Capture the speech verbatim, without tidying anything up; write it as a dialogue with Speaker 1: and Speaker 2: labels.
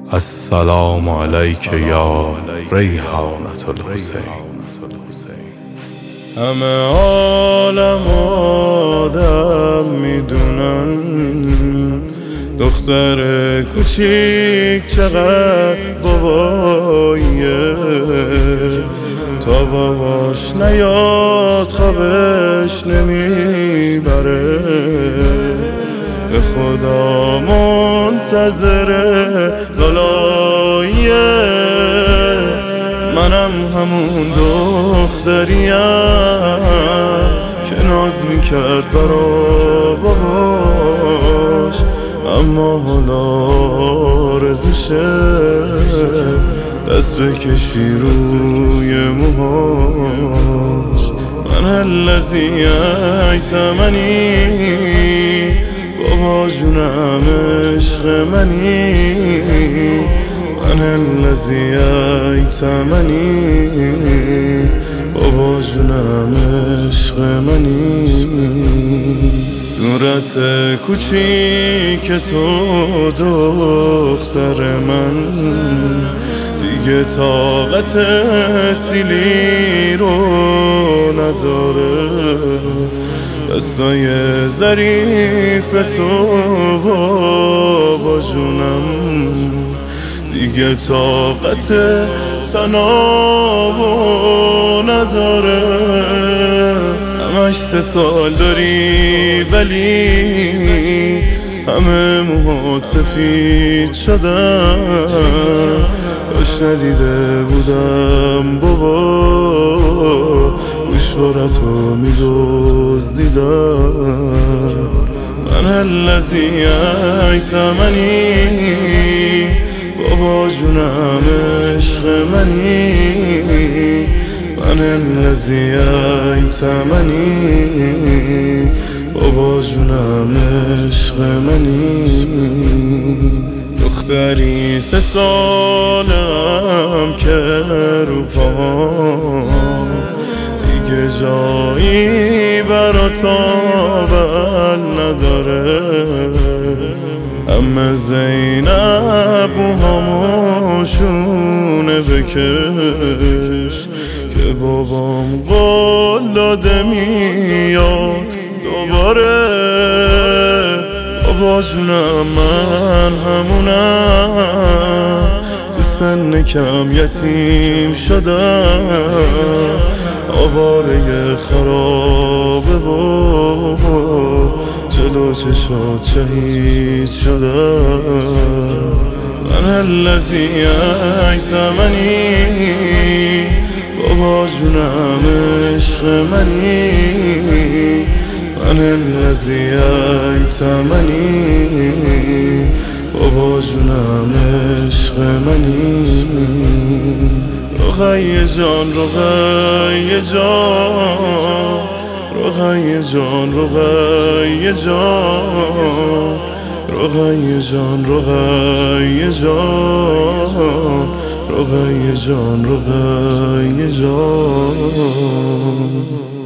Speaker 1: السلام علیک یا ریحانة الحسین. همه عالم آدم میدونن دختر کوچیک چقدر باباییه، تا باباش نیاد خوابش نمیبره، به خدا منتظر لالاییه. منم همون دختریم که ناز میکرد برا باباش، اما حالا آرزوشه دست بکشی روی موهاش. من الذی ایتمنی، بابا جونم عشق منی. من الذی ایتمنی، بابا جونم عشق منی. صورت کوچیک تو دختر من دیگه طاقت سیلی رو نداره، دستای ظریف تو بابا جونم دیگه طاقت تنابو نداره. همش سه سال داری ولی همه موهات سفید شدن، کاش ندیده بودم بابا گوشوارتو میدزدیدم. من الذی ایتمنی، بابا جونم عشق منی. من الذی ایتمنی، بابا جونم عشق منی. دختری سه سالم که رو پام دیگه جایی برا تاول نداره. اما زینب موهاموشونه بکش که بابام قول داده میاد دوباره. بابا جونم من همونم، تو سن کم یتیم شدم، آواره خرابه و جلو چشات شهید شدم. من الذی ایتمنی، بابا جونم عشق منی. من الذی ایتمنی، بابا جونم عشق منی. رقیه جان رقیه جان، رقیه جان رقیه جان، رقیه جان رقیه جان، رقیه جان رقیه جان.